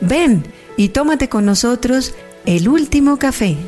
Ven y tómate con nosotros el último café.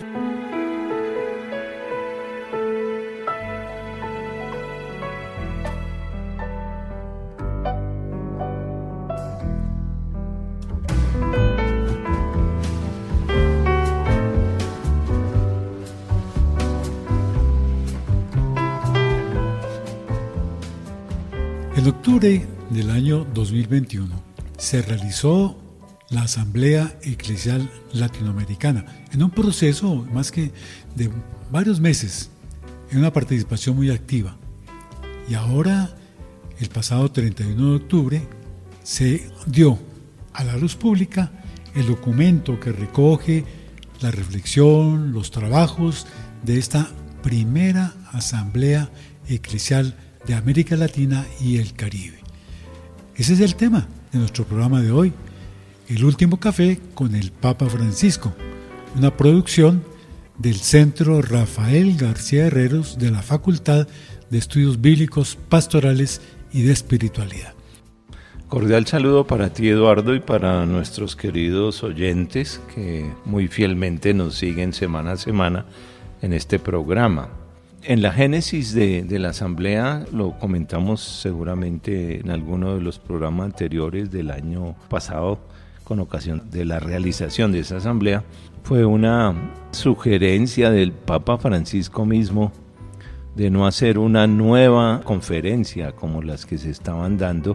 En octubre del año 2021 se realizó la Asamblea Eclesial Latinoamericana en un proceso más que de varios meses, en una participación muy activa. Y ahora, el pasado 31 de octubre, se dio a la luz pública el documento que recoge la reflexión, los trabajos de esta primera Asamblea Eclesial de América Latina y el Caribe. Ese es el tema de nuestro programa de hoy, El último café con el Papa Francisco, una producción del Centro Rafael García Herreros de la Facultad de Estudios Bíblicos, Pastorales y de Espiritualidad. Cordial saludo para ti, Eduardo, y para nuestros queridos oyentes que muy fielmente nos siguen semana a semana en este programa. En la génesis de la asamblea, lo comentamos seguramente en alguno de los programas anteriores del año pasado, con ocasión de la realización de esa asamblea, fue una sugerencia del Papa Francisco mismo de no hacer una nueva conferencia como las que se estaban dando,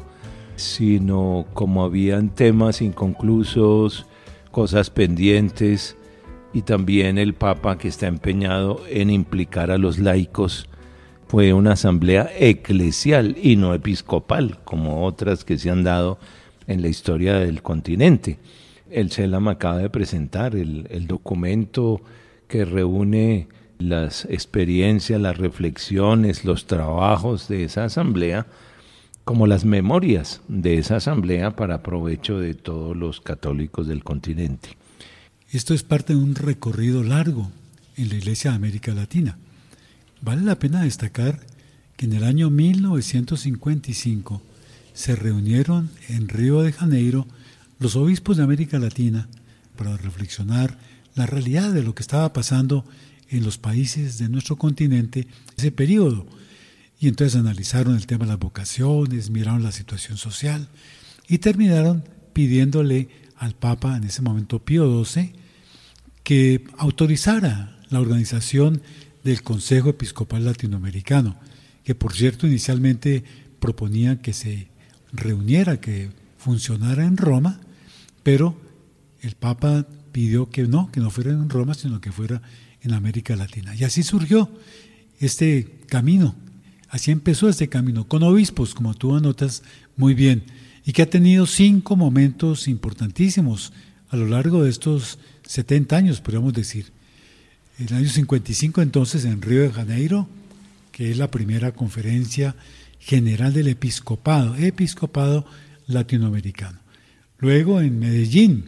sino como habían temas inconclusos, cosas pendientes, y también el Papa, que está empeñado en implicar a los laicos, fue una asamblea eclesial y no episcopal, como otras que se han dado en la historia del continente. El CELAM acaba de presentar el documento que reúne las experiencias, las reflexiones, los trabajos de esa asamblea, como las memorias de esa asamblea para provecho de todos los católicos del continente. Esto es parte de un recorrido largo en la Iglesia de América Latina. Vale la pena destacar que en el año 1955 se reunieron en Río de Janeiro los obispos de América Latina para reflexionar la realidad de lo que estaba pasando en los países de nuestro continente en ese periodo. Y entonces analizaron el tema de las vocaciones, miraron la situación social y terminaron pidiéndole al Papa, en ese momento Pío XII, que autorizara la organización del Consejo Episcopal Latinoamericano, que por cierto inicialmente proponía que se reuniera, que funcionara en Roma, pero el Papa pidió que no fuera en Roma, sino que fuera en América Latina. Y así surgió este camino, así empezó este camino, con obispos, como tú anotas muy bien, y que ha tenido 5 momentos importantísimos a lo largo de estos 70 años, podríamos decir. En el año 55, entonces, en Río de Janeiro, que es la primera conferencia general del episcopado latinoamericano. Luego en Medellín,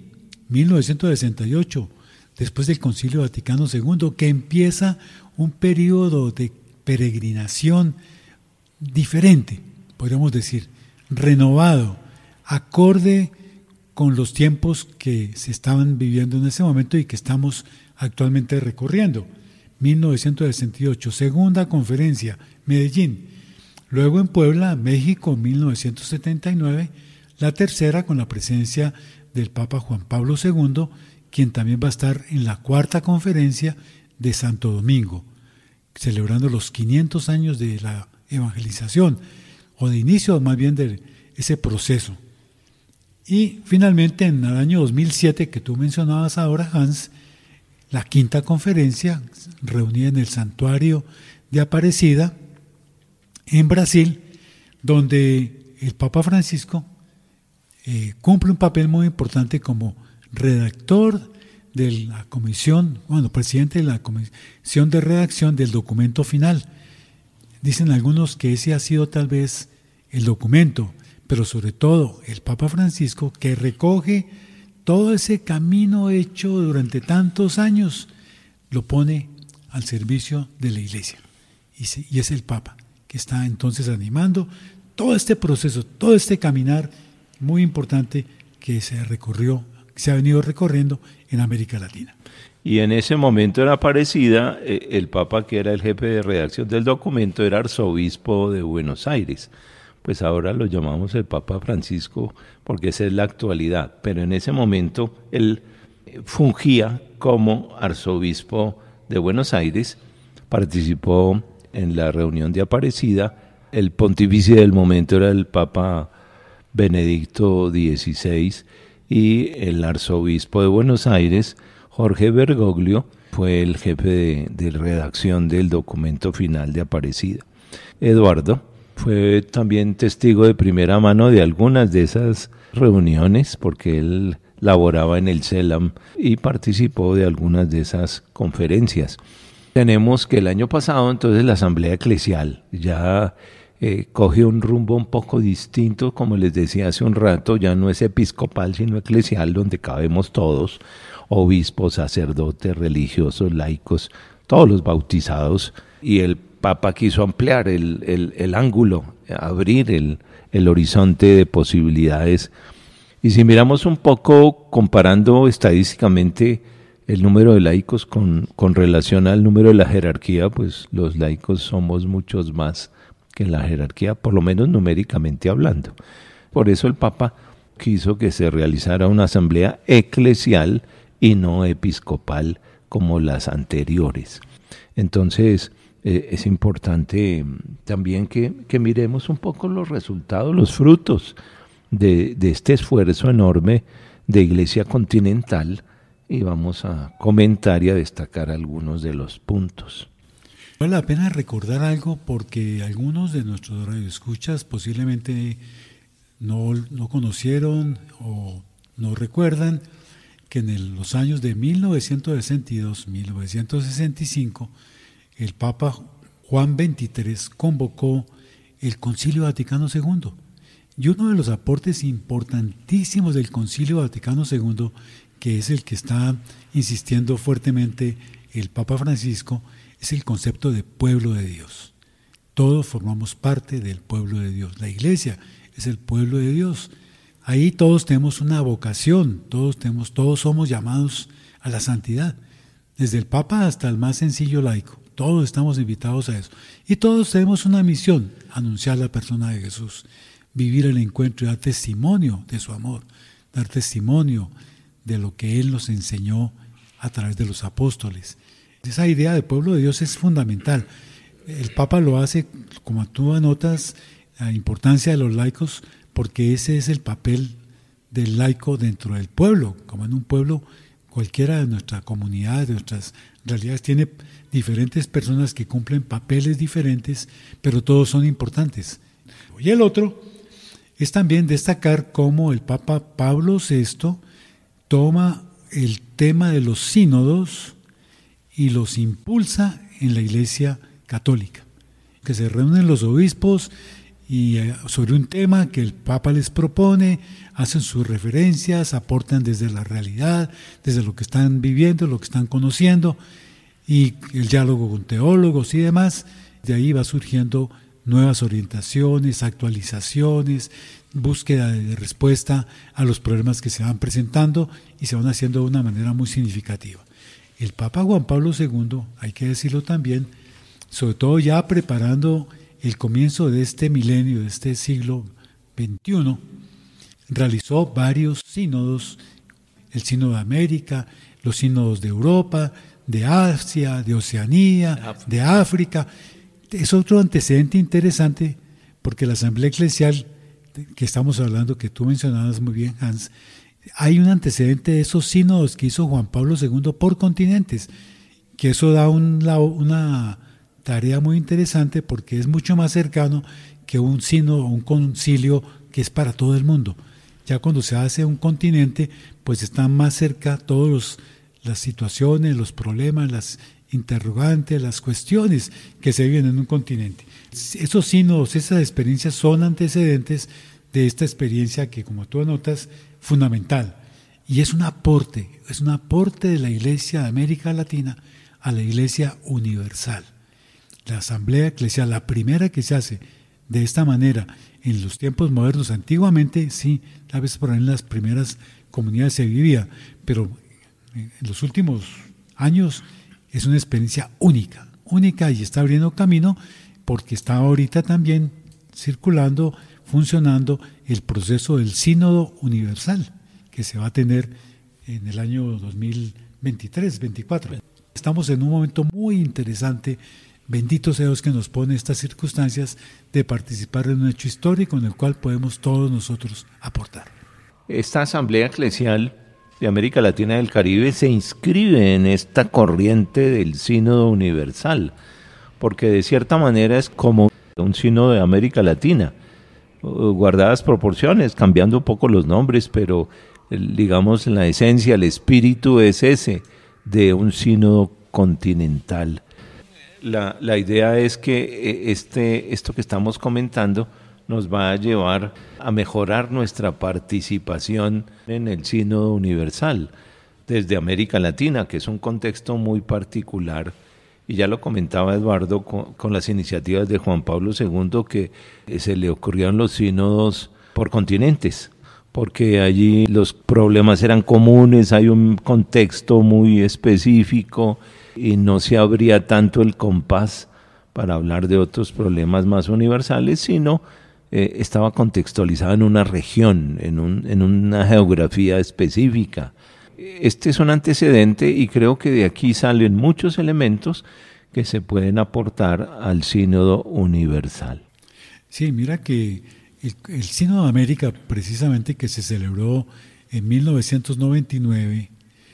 1968, después del Concilio Vaticano II, que empieza un periodo de peregrinación diferente, podríamos decir, renovado, acorde con los tiempos que se estaban viviendo en ese momento y que estamos actualmente recorriendo. 1968, segunda conferencia, Medellín. Luego en Puebla, México, 1979, la tercera con la presencia del Papa Juan Pablo II, quien también va a estar en la cuarta conferencia de Santo Domingo, celebrando los 500 años de la evangelización, o de inicio más bien de ese proceso. Y finalmente en el año 2007, que tú mencionabas ahora, Hans, la quinta conferencia reunida en el Santuario de Aparecida, en Brasil, donde el Papa Francisco cumple un papel muy importante como redactor de la comisión, presidente de la comisión de redacción del documento final. Dicen algunos que ese ha sido tal vez el documento, pero sobre todo el Papa Francisco, que recoge todo ese camino hecho durante tantos años, lo pone al servicio de la Iglesia. Y es el Papa que está entonces animando todo este proceso, todo este caminar muy importante que se recorrió que se ha venido recorriendo en América Latina. Y en ese momento en Aparecida, el Papa, que era el jefe de redacción del documento, era arzobispo de Buenos Aires. Pues ahora lo llamamos el Papa Francisco porque esa es la actualidad. Pero en ese momento él fungía como arzobispo de Buenos Aires, participó en la reunión de Aparecida. El pontífice del momento era el Papa Benedicto XVI y el arzobispo de Buenos Aires, Jorge Bergoglio, fue el jefe de redacción del documento final de Aparecida. Eduardo fue también testigo de primera mano de algunas de esas reuniones, porque él laboraba en el CELAM y participó de algunas de esas conferencias. Tenemos que el año pasado entonces la Asamblea Eclesial ya coge un rumbo un poco distinto, como les decía hace un rato, ya no es episcopal sino eclesial, donde cabemos todos, obispos, sacerdotes, religiosos, laicos, todos los bautizados, y el Papa quiso ampliar el ángulo, abrir el horizonte de posibilidades. Y si miramos un poco, comparando estadísticamente el número de laicos con relación al número de la jerarquía, pues los laicos somos muchos más que en la jerarquía, por lo menos numéricamente hablando. Por eso el Papa quiso que se realizara una asamblea eclesial y no episcopal como las anteriores. Entonces es importante también que miremos un poco los resultados, los frutos de este esfuerzo enorme de Iglesia Continental, y vamos a comentar y a destacar algunos de los puntos. Vale la pena recordar algo porque algunos de nuestros radioescuchas posiblemente no conocieron o no recuerdan que en los años de 1962-1965 el Papa Juan XXIII convocó el Concilio Vaticano II. Y uno de los aportes importantísimos del Concilio Vaticano II, que es el que está insistiendo fuertemente el Papa Francisco, es el concepto de pueblo de Dios. Todos formamos parte del pueblo de Dios. La Iglesia es el pueblo de Dios. Ahí todos tenemos una vocación, todos somos llamados a la santidad, desde el Papa hasta el más sencillo laico. Todos estamos invitados a eso. Y todos tenemos una misión: anunciar la persona de Jesús, vivir el encuentro y dar testimonio de su amor, dar testimonio de lo que Él nos enseñó a través de los apóstoles. Esa idea de pueblo de Dios es fundamental. El Papa lo hace, como tú anotas, la importancia de los laicos, porque ese es el papel del laico dentro del pueblo. Como en un pueblo, cualquiera de nuestra comunidad, de nuestras realidades, tiene diferentes personas que cumplen papeles diferentes, pero todos son importantes. Y el otro es también destacar cómo el Papa Pablo VI toma el tema de los sínodos y los impulsa en la Iglesia Católica, que se reúnen los obispos y sobre un tema que el Papa les propone, hacen sus referencias, aportan desde la realidad, desde lo que están viviendo, lo que están conociendo, y el diálogo con teólogos y demás. De ahí va surgiendo nuevas orientaciones, actualizaciones, búsqueda de respuesta a los problemas que se van presentando y se van haciendo de una manera muy significativa. El Papa Juan Pablo II, hay que decirlo también, sobre todo ya preparando el comienzo de este milenio, de este siglo XXI, realizó varios sínodos: el sínodo de América, los sínodos de Europa, de Asia, de Oceanía, de África. Es otro antecedente interesante, porque la Asamblea Eclesial, que estamos hablando, que tú mencionabas muy bien, Hans, hay un antecedente de esos sínodos que hizo Juan Pablo II por continentes, que eso da una tarea muy interesante, porque es mucho más cercano que un sínodo o un concilio que es para todo el mundo. Ya cuando se hace un continente, pues están más cerca todas las situaciones, los problemas, las interrogantes, las cuestiones que se viven en un continente. Esos sínodos, esas experiencias son antecedentes de esta experiencia que, como tú anotas, fundamental, y es un aporte de la Iglesia de América Latina a la Iglesia universal. La Asamblea Eclesial, la primera que se hace de esta manera en los tiempos modernos. Antiguamente, sí, a veces por ahí en las primeras comunidades se vivía, pero en los últimos años es una experiencia única y está abriendo camino porque está ahorita también circulando, funcionando el proceso del Sínodo Universal que se va a tener en el año 2023-24. Estamos en un momento muy interesante. Bendito sea Dios que nos pone estas circunstancias de participar en un hecho histórico en el cual podemos todos nosotros aportar. Esta Asamblea Eclesial de América Latina y del Caribe se inscribe en esta corriente del Sínodo Universal, porque de cierta manera es como un sínodo de América Latina, guardadas proporciones, cambiando un poco los nombres, pero digamos la esencia, el espíritu es ese, de un sínodo continental. La idea es que esto que estamos comentando nos va a llevar a mejorar nuestra participación en el Sínodo Universal desde América Latina, que es un contexto muy particular. Y ya lo comentaba Eduardo con las iniciativas de Juan Pablo II, que se le ocurrieron los sínodos por continentes, porque allí los problemas eran comunes, hay un contexto muy específico y no se abría tanto el compás para hablar de otros problemas más universales, sino estaba contextualizado en una región, en una geografía específica. Este es un antecedente y creo que de aquí salen muchos elementos que se pueden aportar al Sínodo Universal. Sí, mira que el Sínodo de América, precisamente que se celebró en 1999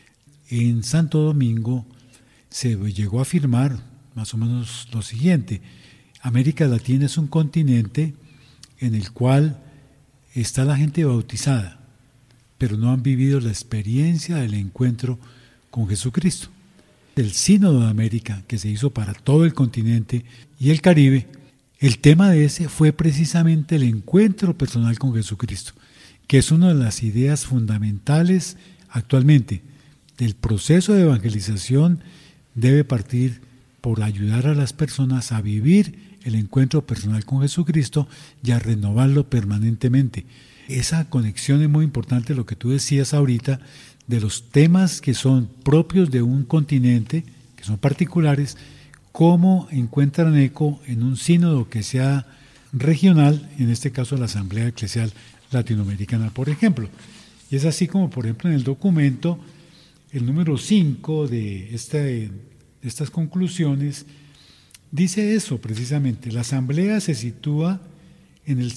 en Santo Domingo, se llegó a afirmar más o menos lo siguiente: América Latina es un continente en el cual está la gente bautizada, pero no han vivido la experiencia del encuentro con Jesucristo. El Sínodo de América, que se hizo para todo el continente y el Caribe, el tema de ese fue precisamente el encuentro personal con Jesucristo, que es una de las ideas fundamentales actualmente del proceso de evangelización. Debe partir por ayudar a las personas a vivir el encuentro personal con Jesucristo y a renovarlo permanentemente. Esa conexión es muy importante, lo que tú decías ahorita, de los temas que son propios de un continente, que son particulares, cómo encuentran eco en un sínodo que sea regional, en este caso la Asamblea Eclesial Latinoamericana, por ejemplo. Y es así como, por ejemplo, en el documento, el número 5 de estas conclusiones, dice eso precisamente: la Asamblea se sitúa en el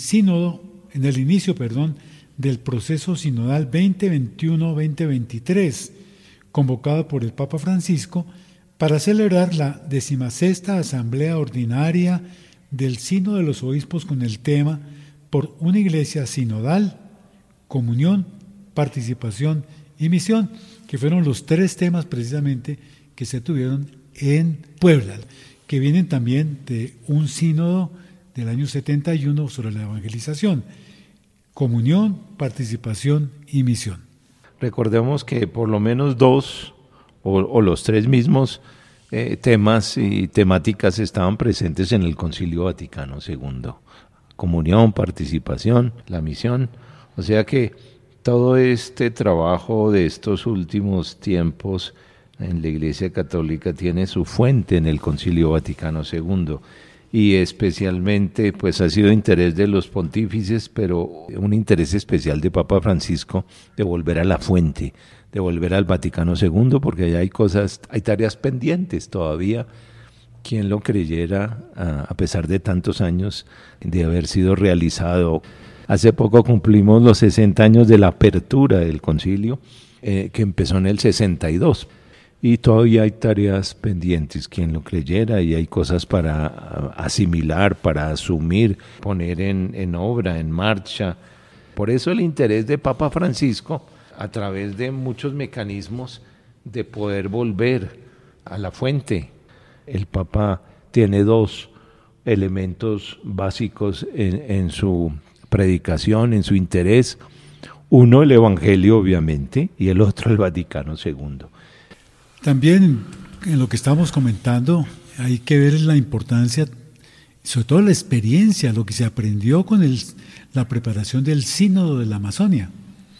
inicio del proceso sinodal 2021-2023, convocado por el Papa Francisco para celebrar la 16ª Asamblea Ordinaria del Sínodo de los Obispos con el tema por una iglesia sinodal, comunión, participación y misión, que fueron los 3 temas precisamente que se tuvieron en Puebla, que vienen también de un sínodo del año 71 sobre la evangelización: comunión, participación y misión. Recordemos que por lo menos 2 o los 3 mismos temas y temáticas estaban presentes en el Concilio Vaticano II: comunión, participación, la misión. O sea que todo este trabajo de estos últimos tiempos en la Iglesia Católica tiene su fuente en el Concilio Vaticano II, y especialmente pues ha sido interés de los pontífices, pero un interés especial de Papa Francisco de volver a la fuente, de volver al Vaticano II, porque allá hay tareas pendientes todavía. Quien lo creyera, a pesar de tantos años de haber sido realizado. Hace poco cumplimos los 60 años de la apertura del concilio, que empezó en el 62. Y todavía hay tareas pendientes, quien lo creyera, y hay cosas para asimilar, para asumir, poner en obra, en marcha. Por eso el interés de Papa Francisco, a través de muchos mecanismos, de poder volver a la fuente. El Papa tiene 2 elementos básicos en su predicación, en su interés. Uno, el Evangelio, obviamente, y el otro, el Vaticano II. También en lo que estamos comentando hay que ver la importancia, sobre todo la experiencia, lo que se aprendió con la preparación del Sínodo de la Amazonia.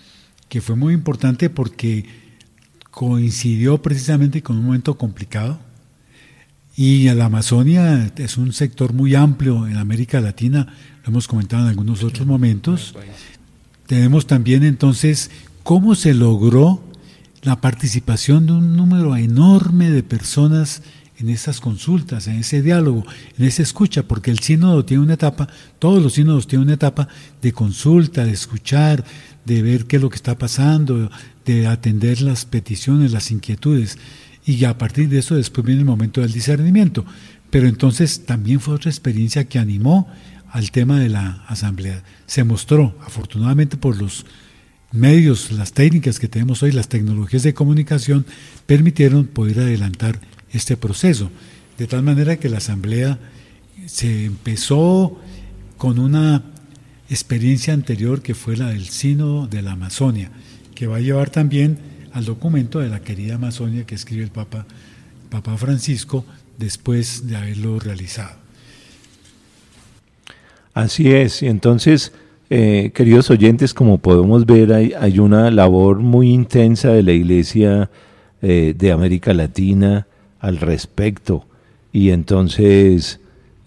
que fue muy importante porque coincidió precisamente con un momento complicado. Y la Amazonia es un sector muy amplio en América Latina, lo hemos comentado en algunos otros momentos. Tenemos también entonces cómo se logró la participación de un número enorme de personas en esas consultas, en ese diálogo, en esa escucha, porque el sínodo tiene una etapa, todos los sínodos tienen una etapa de consulta, de escuchar, de ver qué es lo que está pasando, de atender las peticiones, las inquietudes, y a partir de eso después viene el momento del discernimiento. Pero entonces también fue otra experiencia que animó al tema de la asamblea. Se mostró, afortunadamente por los medios, las técnicas que tenemos hoy, las tecnologías de comunicación, permitieron poder adelantar este proceso. De tal manera que la asamblea se empezó con una experiencia anterior que fue la del Sínodo de la Amazonia, que va a llevar también al documento de la querida Amazonia que escribe el Papa Francisco después de haberlo realizado. Así es, y entonces, queridos oyentes, como podemos ver, hay una labor muy intensa de la Iglesia de América Latina al respecto, y entonces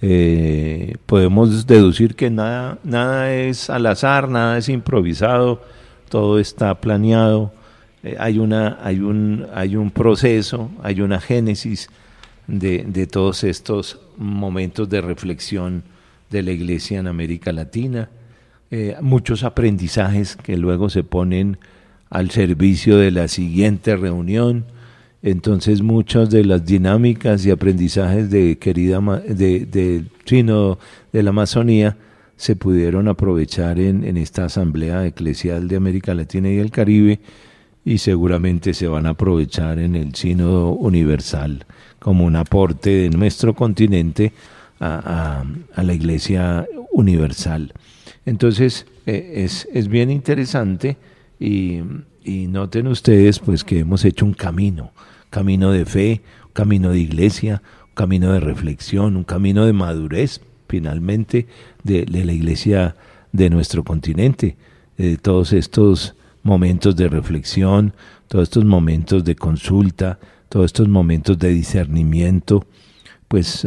podemos deducir que nada es al azar, nada es improvisado, todo está planeado. Hay un proceso, hay una génesis de todos estos momentos de reflexión de la Iglesia en América Latina, muchos aprendizajes que luego se ponen al servicio de la siguiente reunión. Entonces muchas de las dinámicas y aprendizajes del Sínodo de la Amazonía se pudieron aprovechar en esta Asamblea Eclesial de América Latina y el Caribe, y seguramente se van a aprovechar en el Sínodo Universal como un aporte de nuestro continente a la Iglesia Universal. Entonces es bien interesante y noten ustedes pues que hemos hecho un camino de fe, un camino de iglesia, un camino de reflexión, un camino de madurez finalmente de la Iglesia de nuestro continente, todos estos momentos de reflexión, todos estos momentos de consulta, todos estos momentos de discernimiento, pues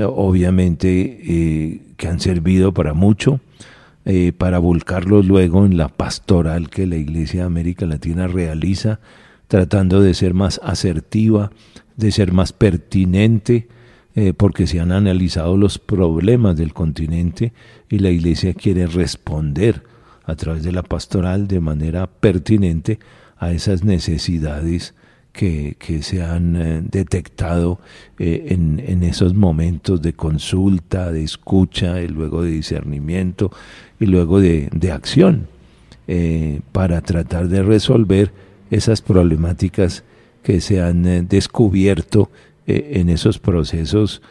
obviamente que han servido para mucho, para volcarlos luego en la pastoral que la Iglesia de América Latina realiza, tratando de ser más asertiva, de ser más pertinente, porque se han analizado los problemas del continente y la Iglesia quiere responder a través de la pastoral de manera pertinente a esas necesidades que se han detectado en esos momentos de consulta, de escucha, y luego de discernimiento y luego de acción, para tratar de resolver esas problemáticas que se han descubierto en esos procesos,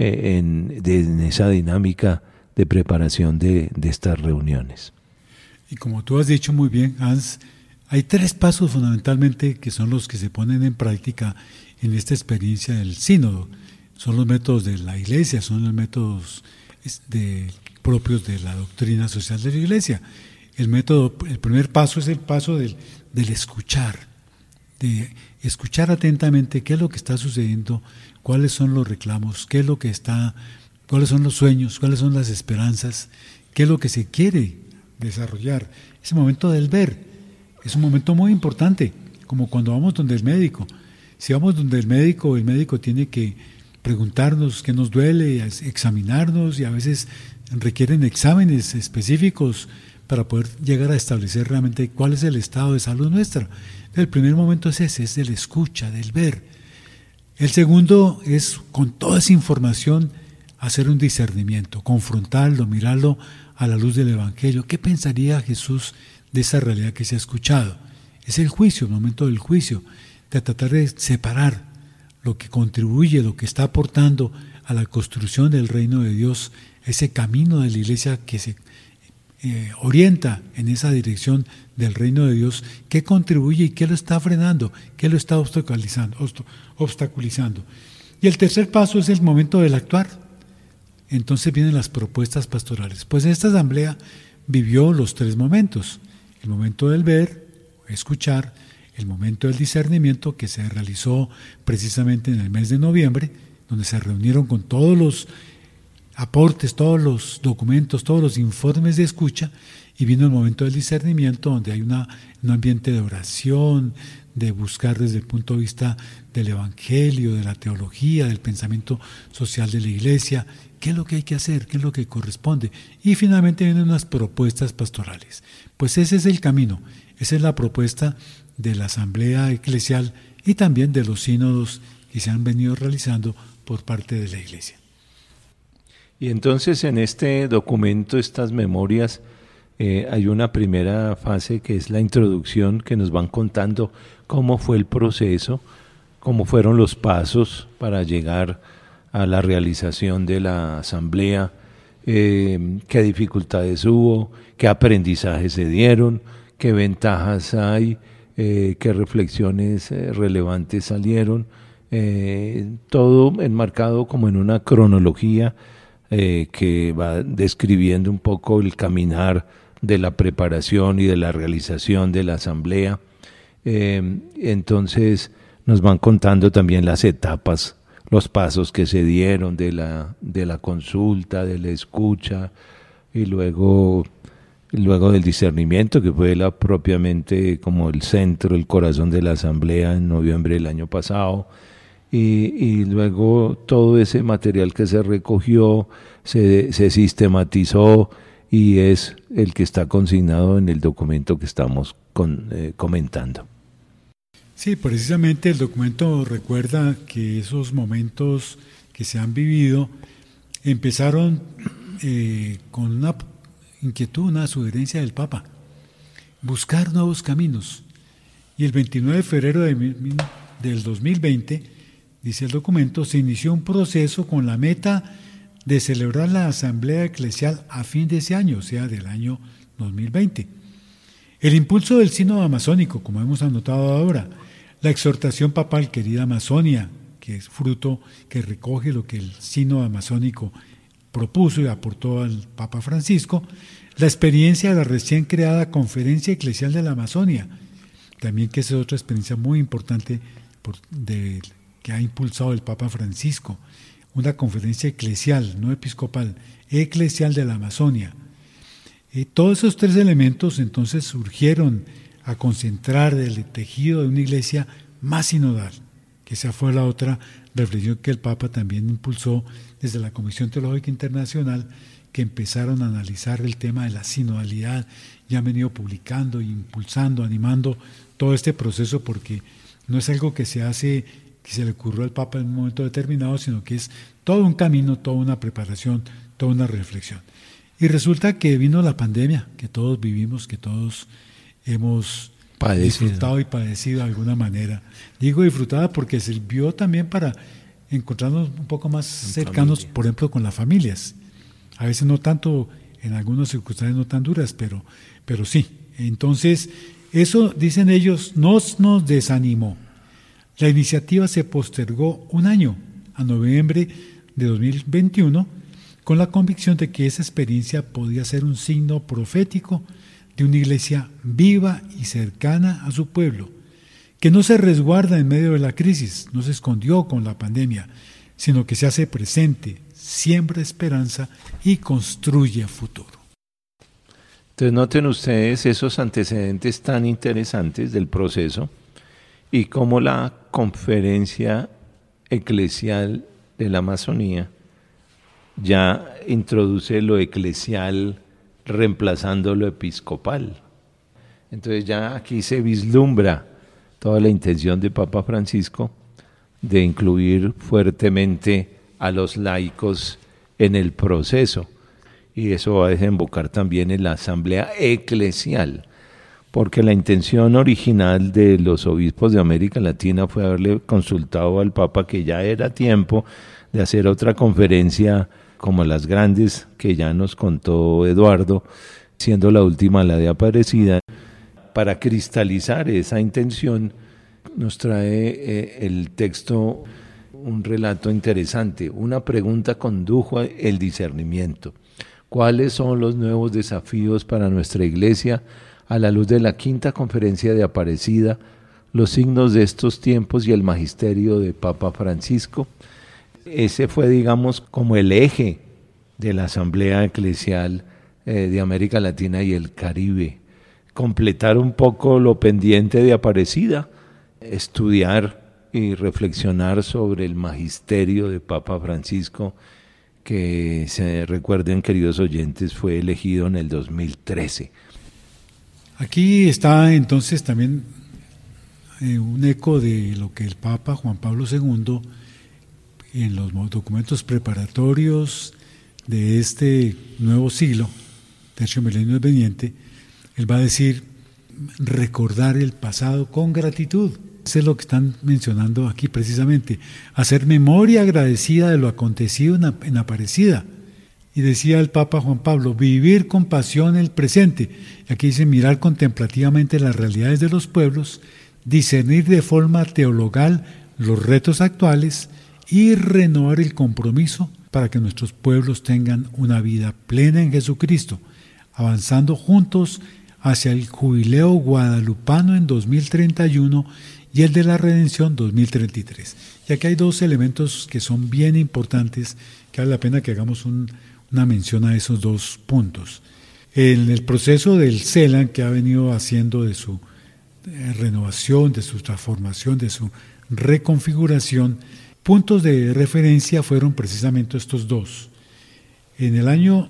en esa dinámica de preparación de estas reuniones. Y como tú has dicho muy bien, Hans, hay 3 pasos fundamentalmente que son los que se ponen en práctica en esta experiencia del sínodo. Son los métodos de la Iglesia, son los métodos propios de la doctrina social de la Iglesia. El primer paso es el paso del escuchar, de escuchar atentamente qué es lo que está sucediendo, cuáles son los reclamos, cuáles son los sueños, cuáles son las esperanzas, qué es lo que se quiere desarrollar. Ese momento del ver es un momento muy importante, como cuando vamos donde el médico. Si vamos donde el médico tiene que preguntarnos qué nos duele, examinarnos, y a veces requieren exámenes específicos para poder llegar a establecer realmente cuál es el estado de salud nuestra. El primer momento es ese, es el escucha, del ver. El segundo es, con toda esa información, hacer un discernimiento, confrontarlo, mirarlo a la luz del Evangelio. ¿Qué pensaría Jesús de esa realidad que se ha escuchado? Es el juicio, el momento del juicio, de tratar de separar lo que contribuye, lo que está aportando a la construcción del reino de Dios, ese camino de la Iglesia que se orienta en esa dirección del reino de Dios, qué contribuye y qué lo está frenando, qué lo está obstaculizando. Y el tercer paso es el momento del actuar. Entonces vienen las propuestas pastorales. Pues esta asamblea vivió los 3 momentos: el momento del ver, escuchar el momento del discernimiento que se realizó precisamente en el mes de noviembre, donde se reunieron con todos los aportes, todos los documentos, todos los informes de escucha, y vino el momento del discernimiento, donde hay un ambiente de oración, de buscar desde el punto de vista del evangelio, de la teología, del pensamiento social de la iglesia, qué es lo que hay que hacer, qué es lo que corresponde, y finalmente vienen unas propuestas pastorales. Pues ese es el camino, esa es la propuesta de la Asamblea Eclesial y también de los sínodos que se han venido realizando por parte de la iglesia. Y entonces en este documento, estas memorias, hay una primera fase que es la introducción, que nos van contando cómo fue el proceso, cómo fueron los pasos para llegar a la realización de la asamblea, qué dificultades hubo, qué aprendizajes se dieron, qué ventajas hay, qué reflexiones relevantes salieron, todo enmarcado como en una cronología que va describiendo un poco el caminar de la preparación y de la realización de la asamblea. Entonces nos van contando también las etapas, los pasos que se dieron de la consulta, de la escucha y luego del discernimiento, que fue propiamente como el centro, el corazón de la asamblea en noviembre del año pasado. Y luego todo ese material que se recogió, se sistematizó y es el que está consignado en el documento que estamos comentando. Sí, precisamente el documento recuerda que esos momentos que se han vivido empezaron con una inquietud, una sugerencia del Papa, buscar nuevos caminos. Y el 29 de febrero del 2020, dice el documento, se inició un proceso con la meta de celebrar la Asamblea Eclesial a fin de ese año, o sea, del año 2020. El impulso del sínodo amazónico, como hemos anotado ahora, la exhortación papal Querida Amazonia, que es fruto que recoge lo que el sínodo amazónico propuso y aportó al Papa Francisco, la experiencia de la recién creada Conferencia Eclesial de la Amazonia, también que esa es otra experiencia muy importante que ha impulsado el Papa Francisco, una conferencia eclesial, no episcopal, eclesial de la Amazonia. Todos esos tres elementos entonces surgieron a concentrar el tejido de una iglesia más sinodal, que esa fue la otra reflexión que el Papa también impulsó desde la Comisión Teológica Internacional, que empezaron a analizar el tema de la sinodalidad, y han venido publicando, impulsando, animando todo este proceso, porque no es algo que se hace, que se le ocurrió al Papa en un momento determinado, sino que es todo un camino, toda una preparación, toda una reflexión. Y resulta que vino la pandemia, que todos vivimos, que todos hemos disfrutado y padecido de alguna manera. Digo disfrutada porque sirvió también para encontrarnos un poco más cercanos, familia, por ejemplo, con las familias. A veces no tanto, en algunas circunstancias no tan duras, pero sí. Entonces, eso, dicen ellos, nos desanimó. La iniciativa se postergó un año, a noviembre de 2021, con la convicción de que esa experiencia podía ser un signo profético de una iglesia viva y cercana a su pueblo, que no se resguarda en medio de la crisis, no se escondió con la pandemia, sino que se hace presente, siembra esperanza y construye futuro. Entonces noten ustedes esos antecedentes tan interesantes del proceso y cómo la Conferencia Eclesial de la Amazonía ya introduce lo eclesial reemplazando lo episcopal. Entonces ya aquí se vislumbra toda la intención de Papa Francisco de incluir fuertemente a los laicos en el proceso, y eso va a desembocar también en la asamblea eclesial, porque la intención original de los obispos de América Latina fue haberle consultado al Papa que ya era tiempo de hacer otra conferencia como las grandes que ya nos contó Eduardo, siendo la última la de Aparecida. Para cristalizar esa intención nos trae el texto un relato interesante. Una pregunta condujo el discernimiento. ¿Cuáles son los nuevos desafíos para nuestra iglesia a la luz de la quinta conferencia de Aparecida, los signos de estos tiempos y el magisterio de Papa Francisco. Ese fue, digamos, como el eje de la Asamblea Eclesial de América Latina y el Caribe. Completar un poco lo pendiente de Aparecida, estudiar y reflexionar sobre el magisterio de Papa Francisco, que se recuerden, queridos oyentes, fue elegido en el 2013. Aquí está entonces también un eco de lo que el Papa Juan Pablo II, en los documentos preparatorios de este nuevo siglo, tercio milenio veniente, él va a decir: recordar el pasado con gratitud. Eso es lo que están mencionando aquí precisamente, hacer memoria agradecida de lo acontecido en Aparecida. Y decía el Papa Juan Pablo, vivir con pasión el presente. Y aquí dice, mirar contemplativamente las realidades de los pueblos, discernir de forma teologal los retos actuales y renovar el compromiso para que nuestros pueblos tengan una vida plena en Jesucristo, avanzando juntos hacia el jubileo guadalupano en 2031 y el de la redención 2033. Y aquí hay dos elementos que son bien importantes, que vale la pena que hagamos una mención a esos dos puntos. En el proceso del CELAN, que ha venido haciendo de su renovación, de su transformación, de su reconfiguración, puntos de referencia fueron precisamente estos dos. En el año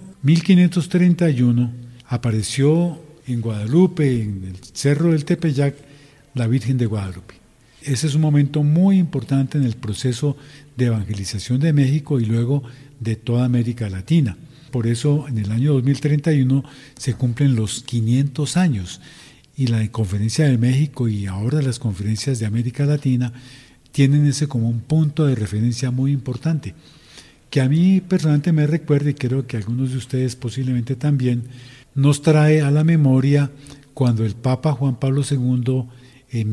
1531 apareció en Guadalupe, en el Cerro del Tepeyac, la Virgen de Guadalupe. Ese es un momento muy importante en el proceso de evangelización de México y luego de toda América Latina. Por eso en el año 2031 se cumplen los 500 años y la Conferencia de México y ahora las conferencias de América Latina tienen ese como un punto de referencia muy importante, que a mí personalmente me recuerda, y creo que a algunos de ustedes posiblemente también, nos trae a la memoria cuando el Papa Juan Pablo II en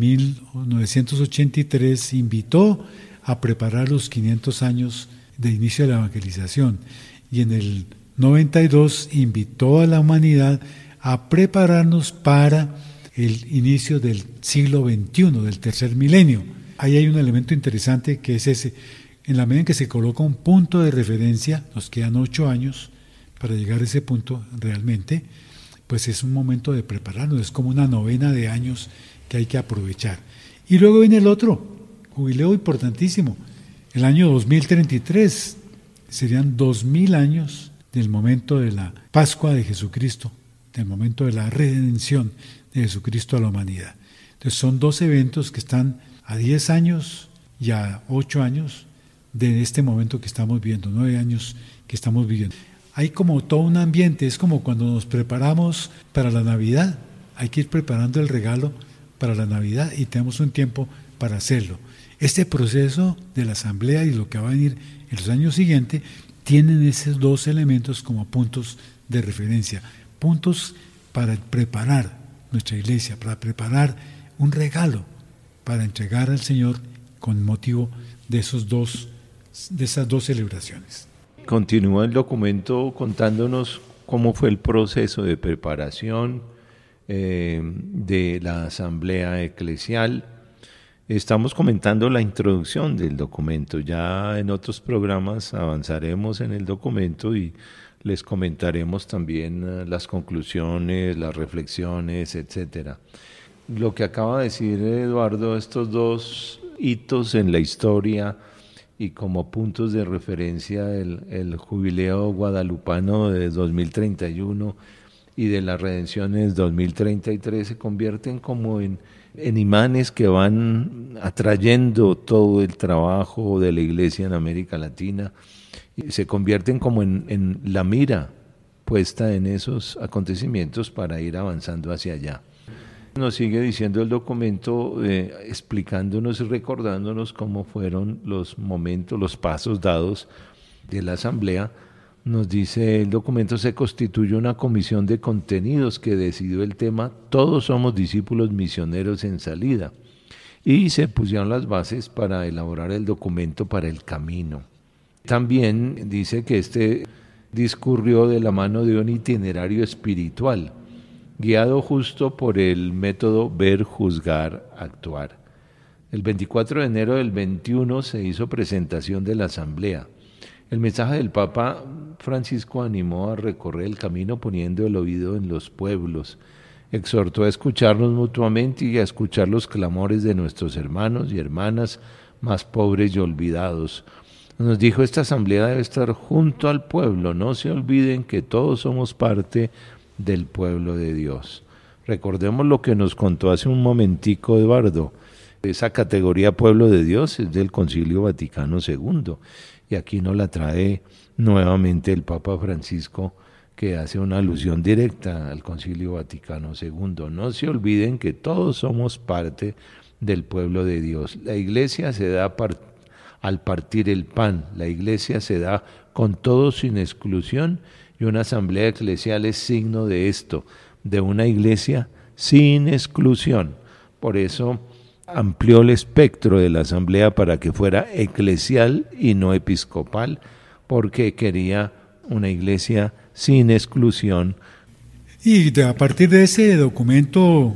1983 invitó a preparar los 500 años de inicio de la evangelización y en el 92 invitó a la humanidad a prepararnos para el inicio del siglo XXI, del tercer milenio. Ahí hay un elemento interesante que es ese, en la medida en que se coloca un punto de referencia, nos quedan 8 años para llegar a ese punto realmente, pues es un momento de prepararnos, es como una novena de años que hay que aprovechar. Y luego viene el otro jubileo importantísimo, el año 2033, serían 2000 años del momento de la Pascua de Jesucristo, del momento de la redención de Jesucristo a la humanidad. Entonces son dos eventos que están a 10 años y a 8 años de este momento que estamos viviendo, 9 años que estamos viviendo. Hay como todo un ambiente, es como cuando nos preparamos para la Navidad, hay que ir preparando el regalo para la Navidad y tenemos un tiempo para hacerlo. Este proceso de la asamblea y lo que va a venir en los años siguientes tienen esos dos elementos como puntos de referencia, puntos para preparar nuestra iglesia, para preparar un regalo para entregar al Señor con motivo de esas dos celebraciones. Continúa el documento contándonos cómo fue el proceso de preparación de la Asamblea Eclesial. Estamos comentando la introducción del documento. Ya en otros programas avanzaremos en el documento y les comentaremos también las conclusiones, las reflexiones, etcétera. Lo que acaba de decir Eduardo, estos dos hitos en la historia y como puntos de referencia el jubileo guadalupano de 2031 y de las redenciones 2033 se convierten como en imanes que van atrayendo todo el trabajo de la Iglesia en América Latina y se convierten como en la mira puesta en esos acontecimientos para ir avanzando hacia allá. Nos sigue diciendo el documento, explicándonos y recordándonos cómo fueron los momentos, los pasos dados de la Asamblea. Nos dice el documento, se constituyó una comisión de contenidos que decidió el tema Todos somos discípulos misioneros en salida y se pusieron las bases para elaborar el documento para el camino. También dice que este discurrió de la mano de un itinerario espiritual guiado justo por el método ver, juzgar, actuar. El 24 de enero del 21 se hizo presentación de la asamblea. El mensaje del Papa Francisco animó a recorrer el camino poniendo el oído en los pueblos. Exhortó a escucharnos mutuamente y a escuchar los clamores de nuestros hermanos y hermanas más pobres y olvidados. Nos dijo, esta asamblea debe estar junto al pueblo. No se olviden que todos somos parte del pueblo de Dios. Recordemos lo que nos contó hace un momentico Eduardo. Esa categoría pueblo de Dios es del Concilio Vaticano II. Y aquí nos la trae nuevamente el Papa Francisco, que hace una alusión directa al Concilio Vaticano II. No se olviden que todos somos parte del pueblo de Dios. La iglesia se da al partir el pan, la iglesia se da con todos sin exclusión, y una asamblea eclesial es signo de esto, de una iglesia sin exclusión. Por eso amplió el espectro de la asamblea para que fuera eclesial y no episcopal, porque quería una iglesia sin exclusión. Y a partir de ese documento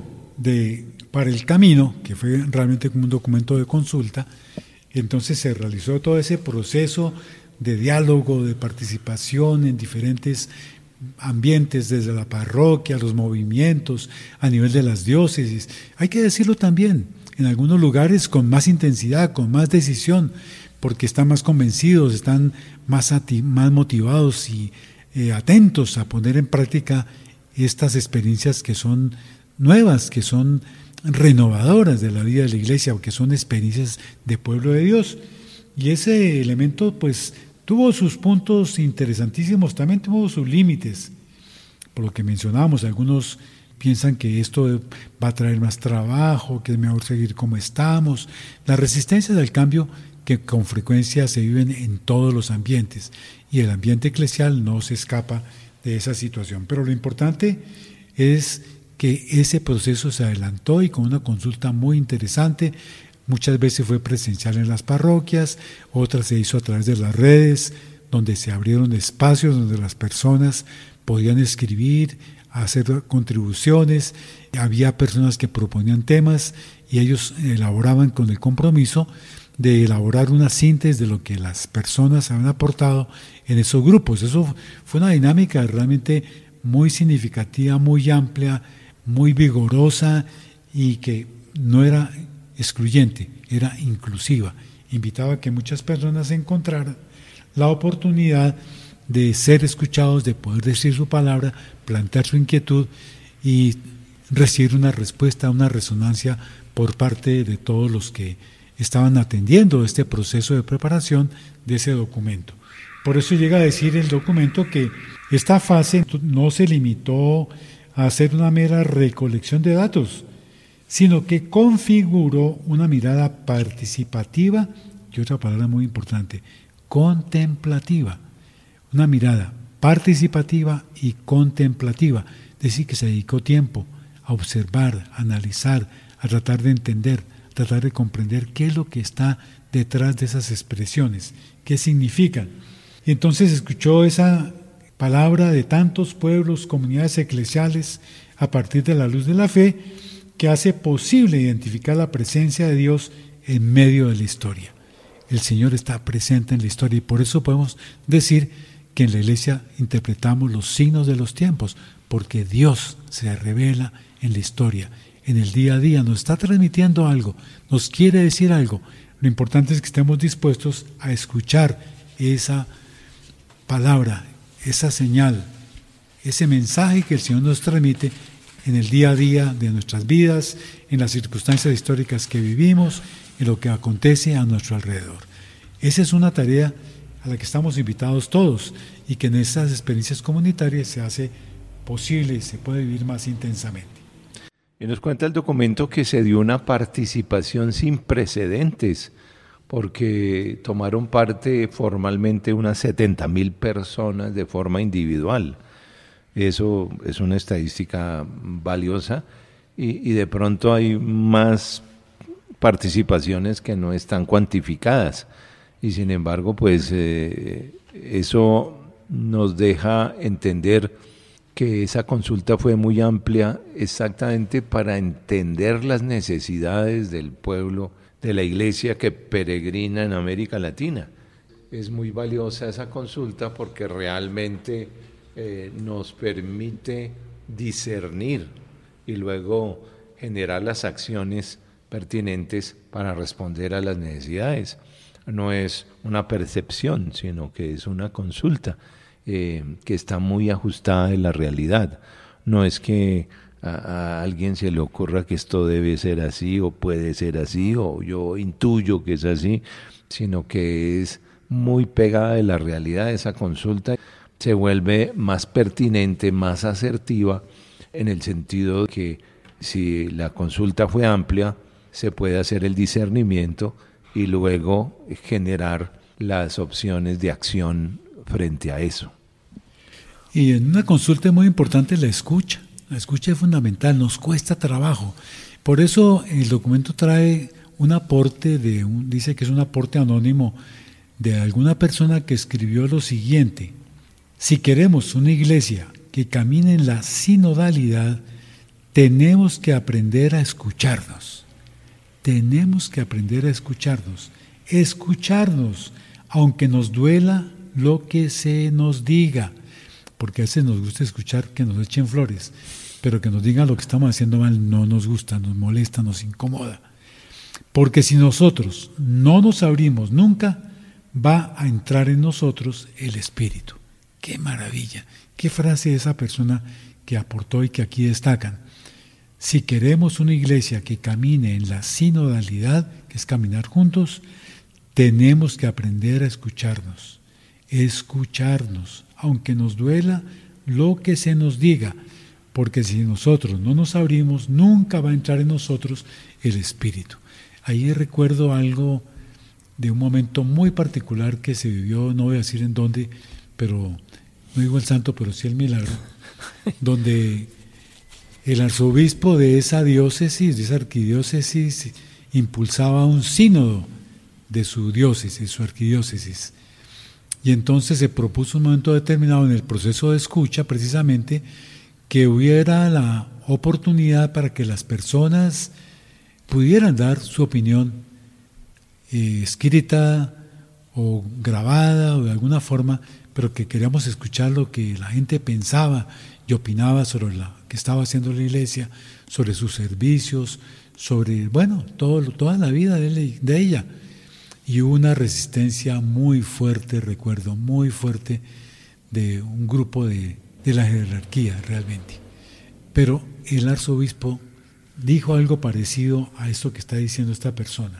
para el camino, que fue realmente como un documento de consulta, entonces se realizó todo ese proceso de diálogo, de participación en diferentes ambientes, desde la parroquia, los movimientos, a nivel de las diócesis. Hay que decirlo también, en algunos lugares con más intensidad, con más decisión, porque están más convencidos, están más motivados y atentos a poner en práctica estas experiencias que son nuevas, que son renovadoras de la vida de la iglesia, o que son experiencias de pueblo de Dios. Y ese elemento pues tuvo sus puntos interesantísimos, también tuvo sus límites. Por lo que mencionábamos, algunos piensan que esto va a traer más trabajo, que es mejor seguir como estamos. Las resistencias al cambio que con frecuencia se viven en todos los ambientes, y el ambiente eclesial no se escapa de esa situación. Pero lo importante es que ese proceso se adelantó, y con una consulta muy interesante. Muchas veces fue presencial en las parroquias, otras se hizo a través de las redes, donde se abrieron espacios donde las personas podían escribir, hacer contribuciones. Había personas que proponían temas y ellos elaboraban con el compromiso de elaborar una síntesis de lo que las personas habían aportado en esos grupos. Eso fue una dinámica realmente muy significativa, muy amplia, muy vigorosa, y que no era excluyente, era inclusiva. Invitaba a que muchas personas encontraran la oportunidad de ser escuchados, de poder decir su palabra, plantear su inquietud y recibir una respuesta, una resonancia por parte de todos los que estaban atendiendo este proceso de preparación de ese documento. Por eso llega a decir el documento que esta fase no se limitó a hacer una mera recolección de datos, sino que configuró una mirada participativa, y otra palabra muy importante, contemplativa. Una mirada participativa y contemplativa, es decir, que se dedicó tiempo a observar, a analizar, a tratar de entender, tratar de comprender qué es lo que está detrás de esas expresiones, qué significan. Y entonces escuchó esa palabra de tantos pueblos, comunidades eclesiales, a partir de la luz de la fe, que hace posible identificar la presencia de Dios en medio de la historia. El Señor está presente en la historia, y por eso podemos decir que en la iglesia interpretamos los signos de los tiempos, porque Dios se revela en la historia, en el día a día, nos está transmitiendo algo, nos quiere decir algo. Lo importante es que estemos dispuestos a escuchar esa palabra, esa señal, ese mensaje que el Señor nos transmite en el día a día de nuestras vidas, en las circunstancias históricas que vivimos, en lo que acontece a nuestro alrededor. Esa es una tarea a la que estamos invitados todos, y que en esas experiencias comunitarias se hace posible y se puede vivir más intensamente. Y nos cuenta el documento que se dio una participación sin precedentes, porque tomaron parte formalmente unas 70,000 personas de forma individual. Eso es una estadística valiosa, y de pronto hay más participaciones que no están cuantificadas, y sin embargo pues eso nos deja entender que esa consulta fue muy amplia exactamente para entender las necesidades del pueblo, de la iglesia que peregrina en América Latina. Es muy valiosa esa consulta porque realmente nos permite discernir y luego generar las acciones pertinentes para responder a las necesidades. No es una percepción, sino que es una consulta que está muy ajustada a la realidad. No es que a alguien se le ocurra que esto debe ser así o puede ser así o yo intuyo que es así, sino que es muy pegada de la realidad. Esa consulta se vuelve más pertinente, más asertiva, en el sentido de que si la consulta fue amplia, se puede hacer el discernimiento y luego generar las opciones de acción frente a eso. Y en una consulta es muy importante la escucha. La escucha es fundamental, nos cuesta trabajo. Por eso el documento trae un aporte dice que es un aporte anónimo de alguna persona que escribió lo siguiente: si queremos una iglesia que camine en la sinodalidad, tenemos que aprender a escucharnos. Tenemos que aprender a escucharnos. Escucharnos, aunque nos duela lo que se nos diga. Porque a veces nos gusta escuchar que nos echen flores, pero que nos digan lo que estamos haciendo mal no nos gusta, nos molesta, nos incomoda. Porque si nosotros no nos abrimos nunca, va a entrar en nosotros el Espíritu. ¡Qué maravilla! ¡Qué frase de esa persona que aportó y que aquí destacan! Si queremos una iglesia que camine en la sinodalidad, que es caminar juntos, tenemos que aprender a escucharnos. Escucharnos, aunque nos duela lo que se nos diga, porque si nosotros no nos abrimos, nunca va a entrar en nosotros el Espíritu. Ahí recuerdo algo de un momento muy particular que se vivió, no voy a decir en dónde, pero no digo el santo, pero sí el milagro, donde el arzobispo de esa diócesis, de esa arquidiócesis, impulsaba un sínodo de su diócesis, su arquidiócesis. Y entonces se propuso un momento determinado en el proceso de escucha, precisamente, que hubiera la oportunidad para que las personas pudieran dar su opinión escrita o grabada o de alguna forma, pero que queríamos escuchar lo que la gente pensaba y opinaba sobre lo que estaba haciendo la iglesia, sobre sus servicios, sobre, toda la vida de ella. Y hubo una resistencia muy fuerte, recuerdo, muy fuerte, de un grupo de la jerarquía realmente. Pero el arzobispo dijo algo parecido a esto que está diciendo esta persona.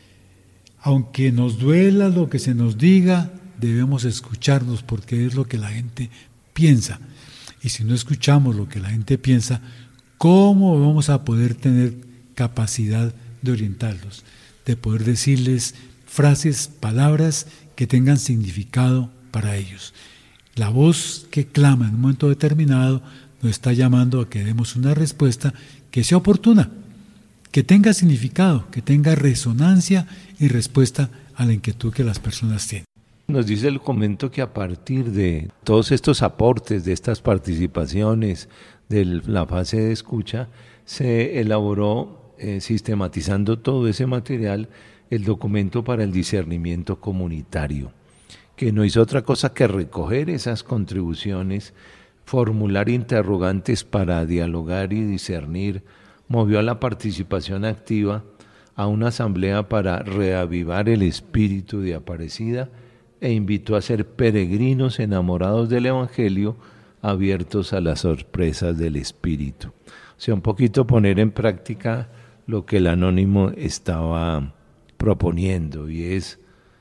Aunque nos duela lo que se nos diga, debemos escucharnos porque es lo que la gente piensa. Y si no escuchamos lo que la gente piensa, ¿cómo vamos a poder tener capacidad de orientarlos? De poder decirles frases, palabras que tengan significado para ellos. La voz que clama en un momento determinado nos está llamando a que demos una respuesta que sea oportuna, que tenga significado, que tenga resonancia y respuesta a la inquietud que las personas tienen. Nos dice el documento que a partir de todos estos aportes, de estas participaciones, de la fase de escucha, se elaboró, sistematizando todo ese material, el documento para el discernimiento comunitario, que no hizo otra cosa que recoger esas contribuciones, formular interrogantes para dialogar y discernir, movió a la participación activa, a una asamblea para reavivar el espíritu de Aparecida e invitó a ser peregrinos enamorados del Evangelio, abiertos a las sorpresas del Espíritu. O sea, un poquito poner en práctica lo que el anónimo estaba proponiendo, y es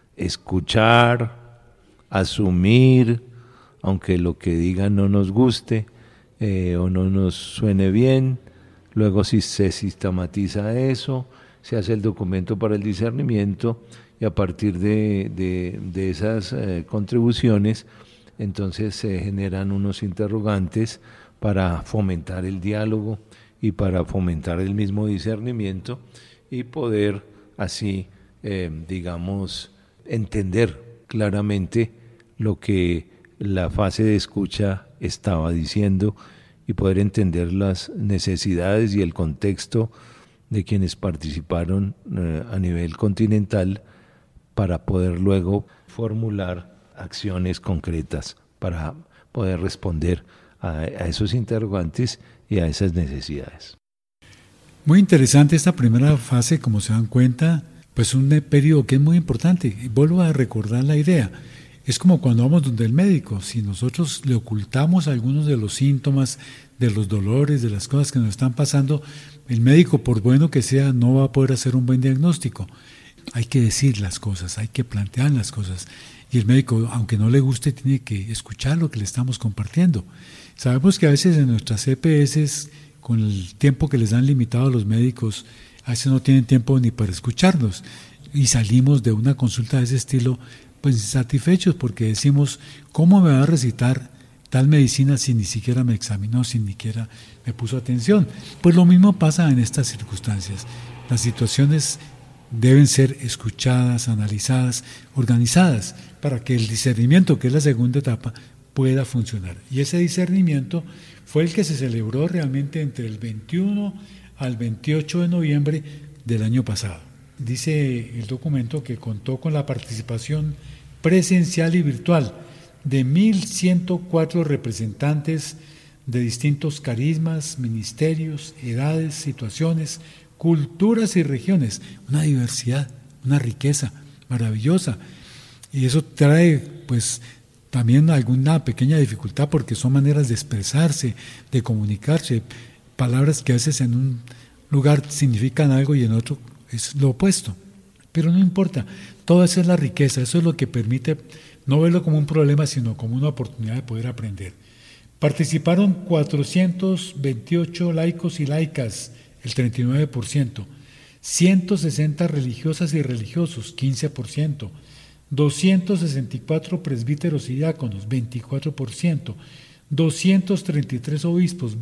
escuchar, asumir, aunque lo que digan no nos guste o no nos suene bien. Luego si se sistematiza eso, se hace el documento para el discernimiento, y a partir de esas contribuciones, entonces se generan unos interrogantes para fomentar el diálogo y para fomentar el mismo discernimiento y poder así, entender claramente lo que la fase de escucha estaba diciendo y poder entender las necesidades y el contexto de quienes participaron a nivel continental para poder luego formular acciones concretas para poder responder a esos interrogantes y a esas necesidades. Muy interesante esta primera fase, como se dan cuenta, pues un periodo que es muy importante. Vuelvo a recordar la idea. Es como cuando vamos donde el médico. Si nosotros le ocultamos algunos de los síntomas, de los dolores, de las cosas que nos están pasando, el médico, por bueno que sea, no va a poder hacer un buen diagnóstico. Hay que decir las cosas, hay que plantear las cosas. Y el médico, aunque no le guste, tiene que escuchar lo que le estamos compartiendo. Sabemos que a veces en nuestras EPS, con el tiempo que les dan limitado a los médicos, a veces no tienen tiempo ni para escucharnos. Y salimos de una consulta de ese estilo pues insatisfechos porque decimos, ¿cómo me va a recitar tal medicina si ni siquiera me examinó, si ni siquiera me puso atención? Pues lo mismo pasa en estas circunstancias. Las situaciones deben ser escuchadas, analizadas, organizadas, para que el discernimiento, que es la segunda etapa, pueda funcionar. Y ese discernimiento fue el que se celebró realmente entre el 21 al 28 de noviembre del año pasado. Dice el documento que contó con la participación presencial y virtual de 1.104 representantes de distintos carismas, ministerios, edades, situaciones, culturas y regiones. Una diversidad, una riqueza maravillosa. Y eso trae pues también alguna pequeña dificultad porque son maneras de expresarse, de comunicarse, palabras que a veces en un lugar significan algo y en otro es lo opuesto. Pero no importa, toda esa es la riqueza, eso es lo que permite no verlo como un problema, sino como una oportunidad de poder aprender. Participaron 428 laicos y laicas, el 39%, 160 religiosas y religiosos, 15%, 264 presbíteros y diáconos, 24%, 233 obispos,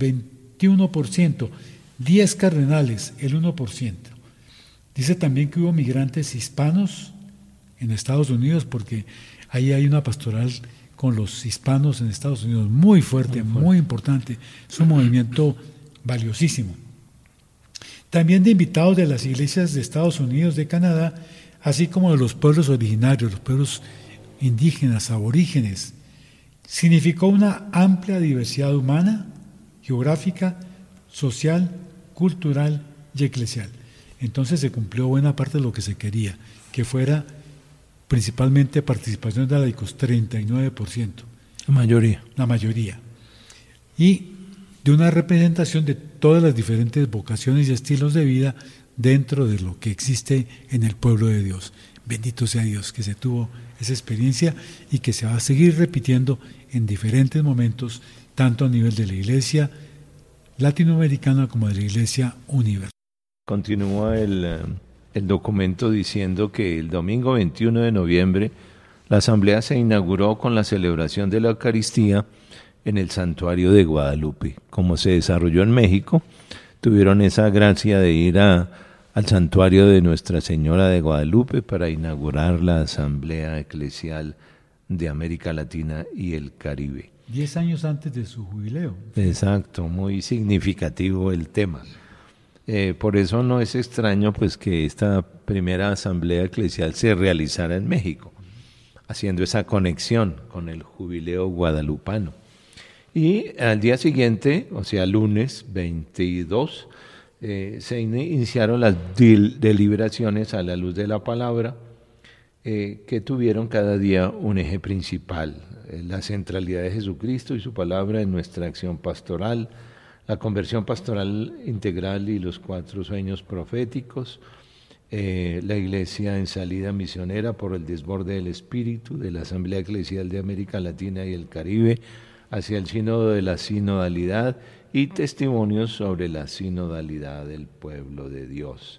21%, 10 cardenales, el 1%. Dice también que hubo migrantes hispanos en Estados Unidos, porque ahí hay una pastoral con los hispanos en Estados Unidos muy fuerte, muy importante. Es un movimiento valiosísimo. También de invitados de las iglesias de Estados Unidos, de Canadá, así como de los pueblos originarios, los pueblos indígenas, aborígenes. Significó una amplia diversidad humana, geográfica, social, cultural y eclesial. Entonces se cumplió buena parte de lo que se quería, que fuera principalmente participación de laicos, 39%. La mayoría. Y de una representación de todas las diferentes vocaciones y estilos de vida dentro de lo que existe en el pueblo de Dios. Bendito sea Dios que se tuvo esa experiencia y que se va a seguir repitiendo en diferentes momentos, tanto a nivel de la Iglesia latinoamericana como de la Iglesia universal. Continúa el documento diciendo que el domingo 21 de noviembre la asamblea se inauguró con la celebración de la Eucaristía en el Santuario de Guadalupe. Como se desarrolló en México, tuvieron esa gracia de ir al Santuario de Nuestra Señora de Guadalupe para inaugurar la Asamblea Eclesial de América Latina y el Caribe. 10 años antes de su jubileo. Exacto, muy significativo el tema. Por eso no es extraño pues que esta primera asamblea eclesial se realizara en México, haciendo esa conexión con el jubileo guadalupano. Y al día siguiente, o sea lunes 22, se iniciaron las deliberaciones a la luz de la palabra, que tuvieron cada día un eje principal: la centralidad de Jesucristo y su palabra en nuestra acción pastoral, la conversión pastoral integral y los 4 sueños proféticos, la Iglesia en salida misionera por el desborde del Espíritu de la Asamblea Eclesial de América Latina y el Caribe hacia el sínodo de la sinodalidad y testimonios sobre la sinodalidad del pueblo de Dios.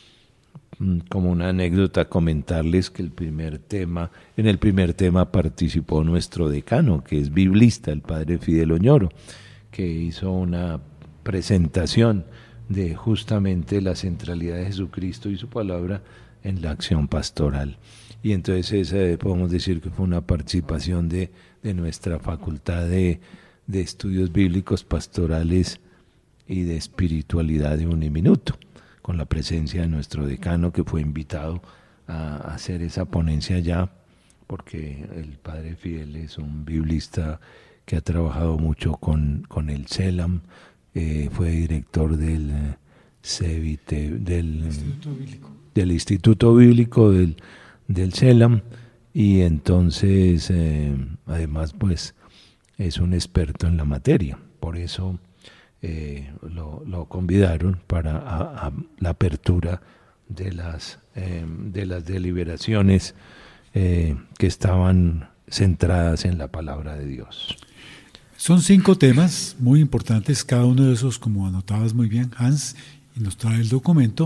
Como una anécdota, comentarles que en el primer tema participó nuestro decano, que es biblista, el padre Fidel Oñoro, que hizo una presentación de justamente la centralidad de Jesucristo y su palabra en la acción pastoral. Y entonces esa podemos decir que fue una participación de nuestra facultad de de estudios bíblicos pastorales y de espiritualidad de Uniminuto, con la presencia de nuestro decano, que fue invitado a hacer esa ponencia allá, porque el padre Fidel es un biblista que ha trabajado mucho con el CELAM, fue director del CEBITE, del Instituto Bíblico del CELAM, y entonces además pues es un experto en la materia. Por eso lo convidaron para la apertura de las deliberaciones que estaban centradas en la palabra de Dios. Son 5 temas muy importantes, cada uno de esos, como anotabas muy bien, Hans, y nos trae el documento,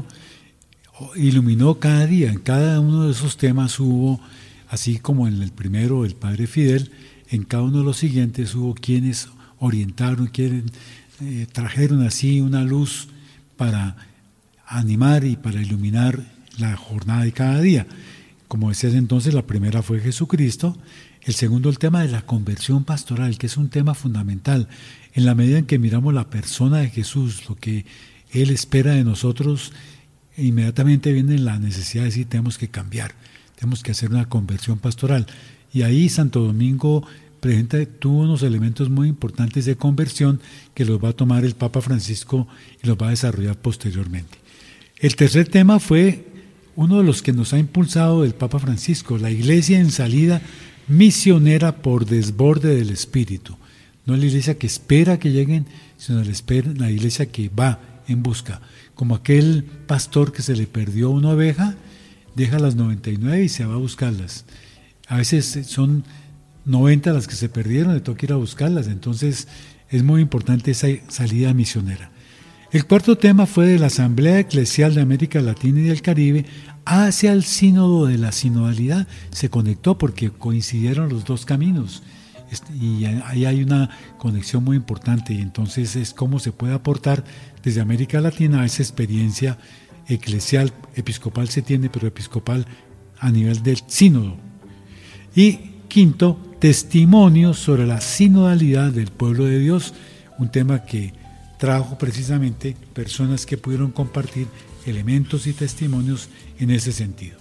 iluminó cada día. En cada uno de esos temas hubo, así como en el primero el padre Fidel, en cada uno de los siguientes hubo quienes orientaron, quienes trajeron así una luz para animar y para iluminar la jornada de cada día. Como decías entonces, la primera fue Jesucristo. El segundo, el tema de la conversión pastoral, que es un tema fundamental. En la medida en que miramos la persona de Jesús, lo que Él espera de nosotros, inmediatamente viene la necesidad de decir, tenemos que cambiar, tenemos que hacer una conversión pastoral. Y ahí Santo Domingo tuvo unos elementos muy importantes de conversión que los va a tomar el Papa Francisco y los va a desarrollar posteriormente. El tercer tema fue uno de los que nos ha impulsado el Papa Francisco, la iglesia en salida misionera por desborde del Espíritu. No la iglesia que espera que lleguen, sino la iglesia que va en busca. Como aquel pastor que se le perdió una oveja, deja las 99 y se va a buscarlas. A veces son 90 las que se perdieron, le toca ir a buscarlas. Entonces es muy importante esa salida misionera. El cuarto tema fue de la Asamblea Eclesial de América Latina y del Caribe hacia el sínodo de la sinodalidad. Se conectó porque coincidieron los dos caminos y ahí hay una conexión muy importante, y entonces es cómo se puede aportar desde América Latina a esa experiencia eclesial. Episcopal se tiene, pero episcopal a nivel del sínodo. Y quinto, testimonios sobre la sinodalidad del pueblo de Dios, un tema que trajo precisamente personas que pudieron compartir elementos y testimonios en ese sentido.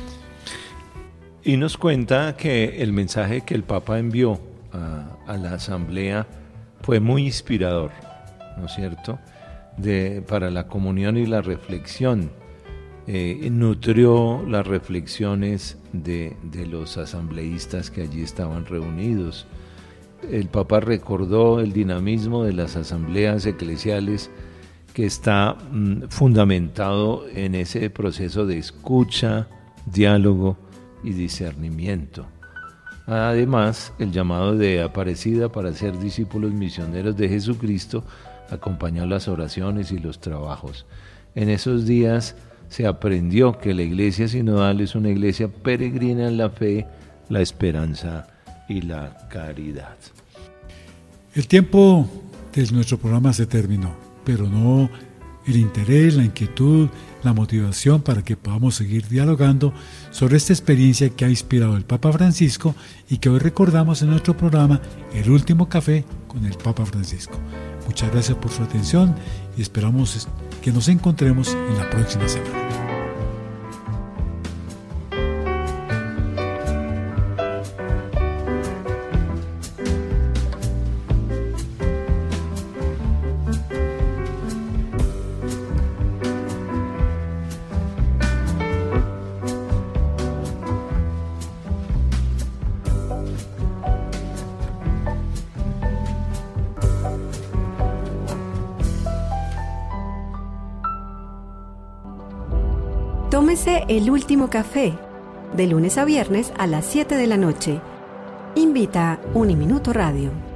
Y nos cuenta que el mensaje que el Papa envió a la Asamblea fue muy inspirador, ¿no es cierto?, para la comunión y la reflexión. Nutrió las reflexiones de los asambleístas que allí estaban reunidos. El Papa recordó el dinamismo de las asambleas eclesiales, que está fundamentado en ese proceso de escucha, diálogo y discernimiento. Además, el llamado de Aparecida para ser discípulos misioneros de Jesucristo acompañó las oraciones y los trabajos. En esos días se aprendió que la iglesia sinodal es una iglesia peregrina en la fe, la esperanza y la caridad. El tiempo de nuestro programa se terminó, pero no el interés, la inquietud, la motivación para que podamos seguir dialogando sobre esta experiencia que ha inspirado el Papa Francisco y que hoy recordamos en nuestro programa El Último Café con el Papa Francisco. Muchas gracias por su atención y esperamos que nos encontremos en la próxima semana. Tómese El Último Café, de lunes a viernes a las 7 de la noche. Invita Uniminuto Radio.